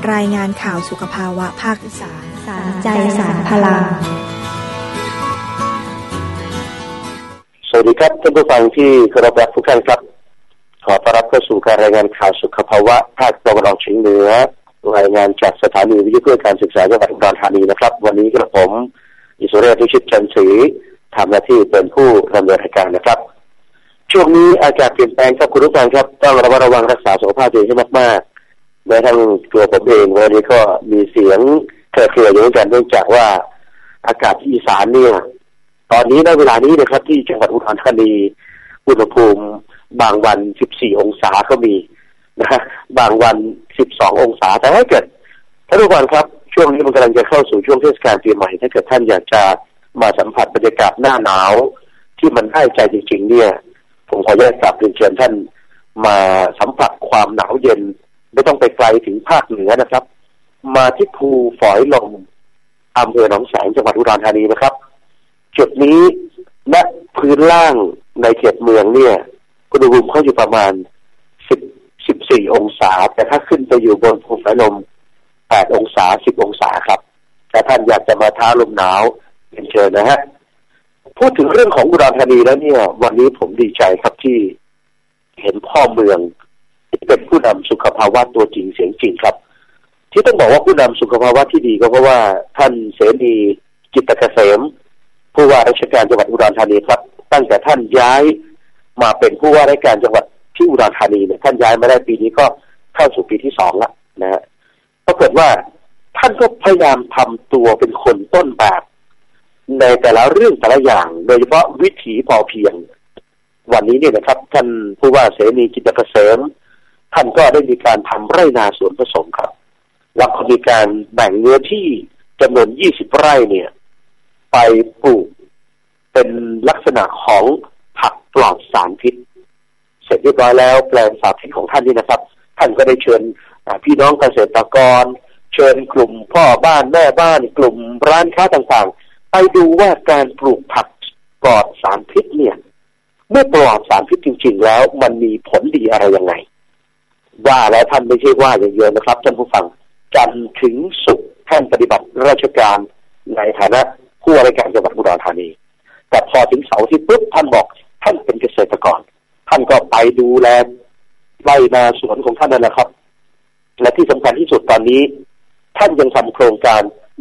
รายงานข่าวสุขภาวะภาคอีสานสารใจสารพลังสวัสดีครับท่านผู้ฟังที่เคารพรักทุกท่านครับขอต้อนรับเข้าสู่การรายงานข่าวสุขภาวะภาคตะวันออกเฉียงเหนือรายงานจากสถานีวิทยุเพื่อการศึกษาจังหวัดอุดรธานีนะครับวันนี้กระผมอิสราเอลพิชิตจันทร์ศรีทำหน้าที่เป็นผู้ดำเนินรายการนะครับช่วงนี้อากาศเปลี่ยนแปลงครับคุณผู้ฟังครับต้องระมัดระวังรักษาสุขภาพตัวเองให้มากๆแม้ทั้งตัวผมเองวันนี้ก็มีเสียงเคลื่อนอยู่เหมือนกันเนื่องจากว่าอากาศที่อีสานเนี่ยตอนนี้ในเวลานี้นะครับที่จังหวัดอุดรธานีอุณหภูมิบางวัน14องศาก็มีนะบางวัน12องศาแต่ถ้าเกิดท่านผู้ฟังครับช่วงนี้มันกำลังจะเข้าสู่ช่วงเทศกาลปีใหม่ถ้าเกิดท่านอยากจะมาสัมผัสบรรยากาศหน้าหนาวที่มันได้ใจจริงๆเนี่ยผมขออนุญาตกราบเรียนเชิญท่านมาสัมผัสความหนาวเย็นไม่ต้องไปไกลถึงภาคเหนือนะครับมาที่ภูฝอยลมอำเภอหนองแสงจังหวัดอุดรธานีนะครับจุดนี้ณพื้นล่างในเขตเมืองเนี่ยอุณหภูมิเขาอยู่ประมาณ14องศาแต่ถ้าขึ้นไปอยู่บนภูฝอยลม8องศา10องศาครับถ้าท่านอยากจะมาท้าลมหนาวเรียนเชิญนะฮะพูดถึงเรื่องของอุดรธานีแล้วเนี่ยวันนี้ผมดีใจครับที่เห็นพ่อเมืองที่เป็นผู้นำสุขภาวะตัวจริงเสียงจริงครับที่ต้องบอกว่าผู้นำสุขภาวะที่ดีก็เพราะว่าท่านเสรีจิตรเกษมผู้ว่าราชการจังหวัดอุดรธานีครับตั้งแต่ท่านย้ายมาเป็นผู้ว่าราชการจังหวัดที่อุดรธานีเนี่ยท่านย้ายมาได้ปีนี้ก็เข้าสู่ปีที่2แล้วนะฮะปรากฏว่าท่านก็พยายามทำตัวเป็นคนต้นแบบในแต่ละเรื่องแต่ละอย่างโดยเฉพาะวิถีพอเพียงวันนี้เนี่ยนะครับท่านผู้ว่าเสรีจิตรเกษมท่านก็ได้มีการทำไร่นาสวนผสมครับแล้วก็มีการแบ่งเนื้อที่จำนวน20ไร่เนี่ยไปปลูกเป็นลักษณะของผักปลอดสารพิษเสร็จเรียบร้อยแล้วแปลงสาธิตของท่านนี่นะครับท่านก็ได้เชิญพี่น้องเกษตรกรเชิญกลุ่มพ่อบ้านแม่บ้านกลุ่มร้านค้าต่างๆไปดูว่าการปลูกผักปลอดสารพิษเนี่ยเมื่อปลอดสารพิษจริงๆแล้วมันมีผลดีอะไรยังไงว่าแล้วท่านไม่ใช่ว่าอย่างเดียวนะครับท่านผู้ฟังจันทร์ถึงศุกร์ท่านปฏิบัติราชการในฐานะผู้ว่าราชการจังหวัดอุดรธานีแต่พอถึงเสาร์อาทิตย์ปุ๊บท่านบอกท่านเป็นเกษตรกรท่านก็ไปดูแลไร่นาสวนของท่านนั่นแหละครับและที่สำคัญที่สุดตอนนี้ท่านยังทำโครงการ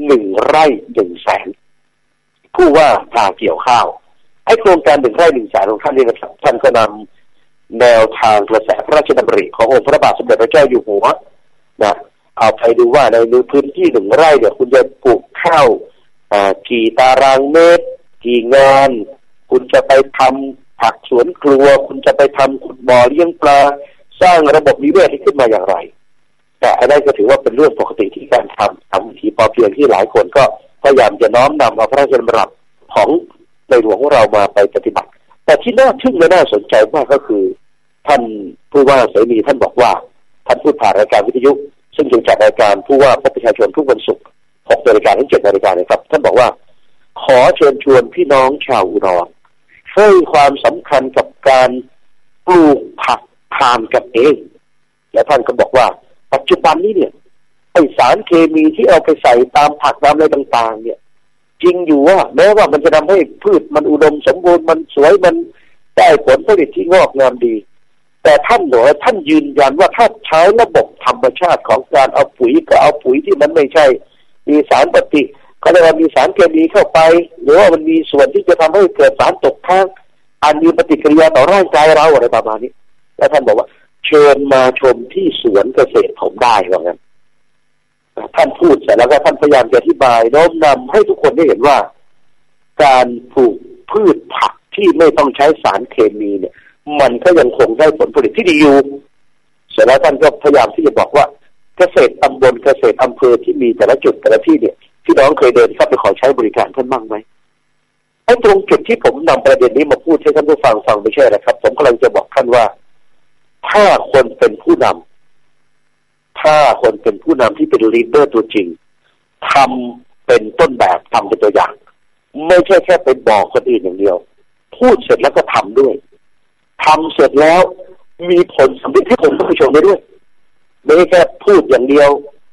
1 ไร่ 1 แสนผู้ว่าพาเกี่ยวข้าวไอ้โครงการ1 ไร่ 1 แสนของท่านนี่นะครับท่านก็นำแนวทางกระแสพระราชดำริขององค์พระบาทสมเด็จพระเจ้าอยู่หัวนะเอาไปดูว่าในพื้นที่1 ไร่เนี่ยคุณจะปลูกข้าวกี่ตารางเมตรกี่งานคุณจะไปทำผักสวนครัวคุณจะไปทำขุดบ่อเลี้ยงปลาสร้างระบบนิเวศให้ขึ้นมาอย่างไรแต่อันนั้นก็ถือว่าเป็นเรื่องปกติที่การทำวิถีพอเพียงที่หลายคนก็พยายามจะน้อมนำเอาพระราชดำรัสของในหลวงของเรามาไปปฏิบัติแต่ที่น่าทึ่งและน่าสนใจมากก็คือท่านผู้ว่าเสรีท่านบอกว่าท่านพูดผ่านรายการวิทยุซึ่งจะจัดรายการผู้ว่าพบประชาชนทุกวันศุกร์6 นาฬิกาถึง 7 นาฬิกานะครับท่านบอกว่าขอเชิญชวนพี่น้องชาวอุดรให้ความสำคัญกับการปลูกผักทานกันเองและท่านก็บอกว่าปัจจุบันนี้เนี่ยไอสารเคมีที่เอาไปใส่ตามผักตามอะไรต่างๆเนี่ยจริงอยู่ว่าแม้ว่ามันจะทำให้พืชมันอุดมสมบูรณ์มันสวยมันได้ผลผลิตที่งอกงามดีแต่ท่านบอกว่าท่านยืนยันว่าถ้าใช้ระบบธรรมชาติของการเอาปุ๋ยก็เอาปุ๋ยที่มันไม่ใช่มีสารปฏิเขาเรียกว่ามีสารเคมีเข้าไปหรือว่ามันมีส่วนที่จะทำให้เกิดสารตกค้างอันมีปฏิกิริยาต่อร่างกายเราอะไรประมาณนี้แล้วท่านบอกว่าเชิญมาชมที่สวนเกษตรผมได้ว่างั้นท่านพูดเสร็จแล้วก็ท่านพยายามจะอธิบายโน้มนำให้ทุกคนได้เห็นว่าการปลูกพืชผักที่ไม่ต้องใช้สารเคมีเนี่ยมันก็ยังคงได้ผลผลิตที่ดีอยู่เสร็จแล้วท่านก็พยายามที่จะบอกว่าเกษตรตำบลเกษตรอำเภอที่มีแต่ละจุดแต่ละที่เนี่ยพี่น้องเคยเดินเข้าไปขอใช้บริการท่านบ้างไหมไอ้ตรงจุดที่ผมนำประเด็นนี้มาพูดให้ท่านผู้ฟังไม่ใช่นะครับผมกำลังจะบอกท่านว่าถ้าคนเป็นผู้นำที่เป็นลีดเดอร์ตัวจริงทำเป็นต้นแบบทำเป็นตัวอย่างไม่ใช่แค่ไปบอกคนอื่นอย่างเดียวพูดเสร็จแล้วก็ทำด้วยทำเสร็จแล้วมีผลสำเร็จให้คนผู้ชมได้ด้วยไม่ใช่แค่พูดอย่างเดียว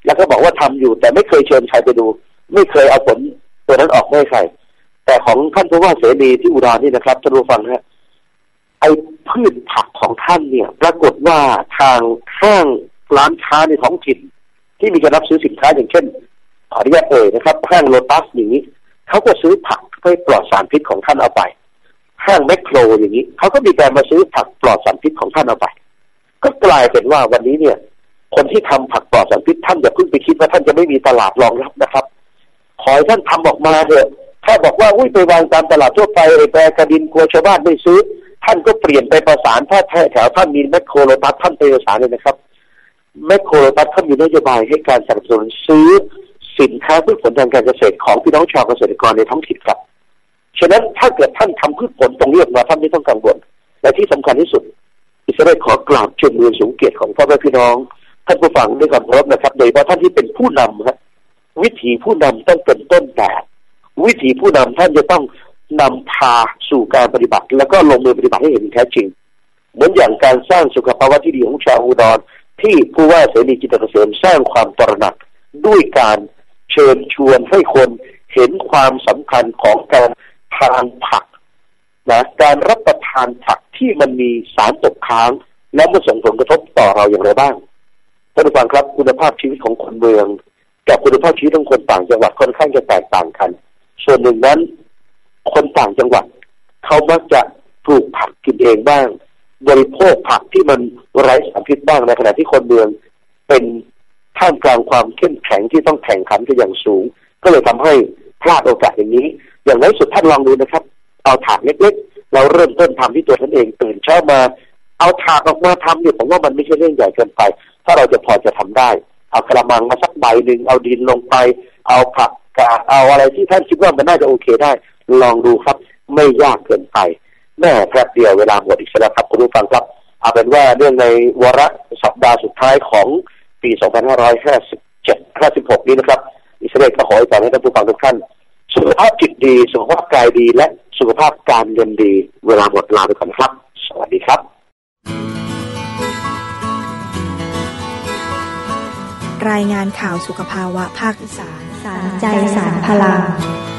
แล้วก็บอกว่าทำอยู่แต่ไม่เคยเชิญใครไปดูไม่เคยเอาผลตัวนั้นออกให้ใครแต่ของท่านผู้ว่าเสรีที่อุดรนี่นะครับท่านผู้ฟังฮะไอ้พืชผักของท่านเนี่ยปรากฏว่าทางห้างร้านค้าในท้องถิ่นที่มีการรับซื้อสินค้าอย่างเช่นขออนุญาตนะครับห้างโลตัสอย่างนี้เขาก็ซื้อผักเพื่อปลอดสารพิษของท่านเอาไปห้างแมคโครอย่างนี้เขาก็มีการมาซื้อผักปลอดสารพิษของท่านเอาไปก็กลายเป็นว่าวันนี้เนี่ยคนที่ทำผักปลอดสารพิษท่านอย่าเพิ่งไปคิดว่าท่านจะไม่มีตลาดรองรับนะครับขอให้ท่านทำออกมาเถอะถ้าบอกว่าไปวางตามตลาดทั่วไปแบกระดินกลัวชาวบ้านไม่ซื้อท่านก็เปลี่ยนไปประสานถ้าแถวท่านมีแมคโครโลตัสท่านไปประสานเลยนะครับแมคโครโลตัสท่านมีนโยบายให้การสนับสนุนซื้อสินค้าพืชผลทางการเกษตรของพี่น้องชาวเกษตรกรในท้องถิ่นครับฉะนั้นถ้าเกิดท่านทำพืชผลตรงนี้ออกมาท่านไม่ต้องกังวลและที่สำคัญที่สุดอิสราเอลขอกราบชูมือสูงเกียรติของพ่อแม่พี่น้องท่านผู้ฟังด้วยความเคารพนะครับโดยเฉพาะท่านที่เป็นผู้นำครับวิถีผู้นำต้องเป็นต้นแบบวิถีผู้นำท่านจะต้องนำพาสู่การปฏิบัติแล้วก็ลงมือปฏิบัติให้เห็นแท้จริงเหมือนอย่างการสร้างสุขภาวะที่ดีของชาวอุดรที่ผู้ว่าเสรีจิตเกษมสร้างความตระหนักด้วยการเชิญชวนให้คนเห็นความสำคัญของการทานผักนะการรับประทานผักที่มันมีสารตกค้างและมันส่งผลกระทบต่อเราอย่างไรบ้างท่านผู้ฟังครับคุณภาพชีวิตของคนเมืองกับคุณภาพชีวิตของคนต่างจังหวัดค่อนข้างจะแตกต่างกันส่วนหนึ่งนั้นคนต่างจังหวัดเขามักจะปลูกผักกินเองบ้างบริโภคผักที่มันไร้สารพิษบ้างในขณะที่คนเมืองเป็นท่ามกลางความเข้มแข็งที่ต้องแข่งขันกันอย่างสูงก็เลยทำให้พลาดโอกาสอย่างนี้อย่างน้อยสุดท่านลองดูนะครับเอาถาดเล็กๆเราเริ่มต้นทำที่ตัวท่านเองตื่นเช้ามาเอาถาดออกมาทำเนี่ยผมว่ามันไม่ใช่เรื่องใหญ่เกินไปถ้าเราจะพอจะทำได้เอากระมังมาสักใบหนึ่งเอาดินลงไปเอาผักกาดเอาอะไรที่ท่านคิดว่ามันน่าจะโอเคได้ลองดูครับไม่ยากเกินไปแม่แป๊บเดียวเวลาหมดอีกแล้วครับคุณผู้ฟังครับเอาเป็นว่าเรื่องในวาระสัปดาห์สุดท้ายของปี 2556 นี้นะครับอิสราเอลก็ขอให้ท่านผู้ฟังทุกท่านสุขภาพจิตดีสุขภาพกายดีและสุขภาพการเงินดีเวลาหมดลาไปก่อนครับสวัสดีครับรายงานข่าวสุขภาวะภาคอีสานสารใจสารพลัง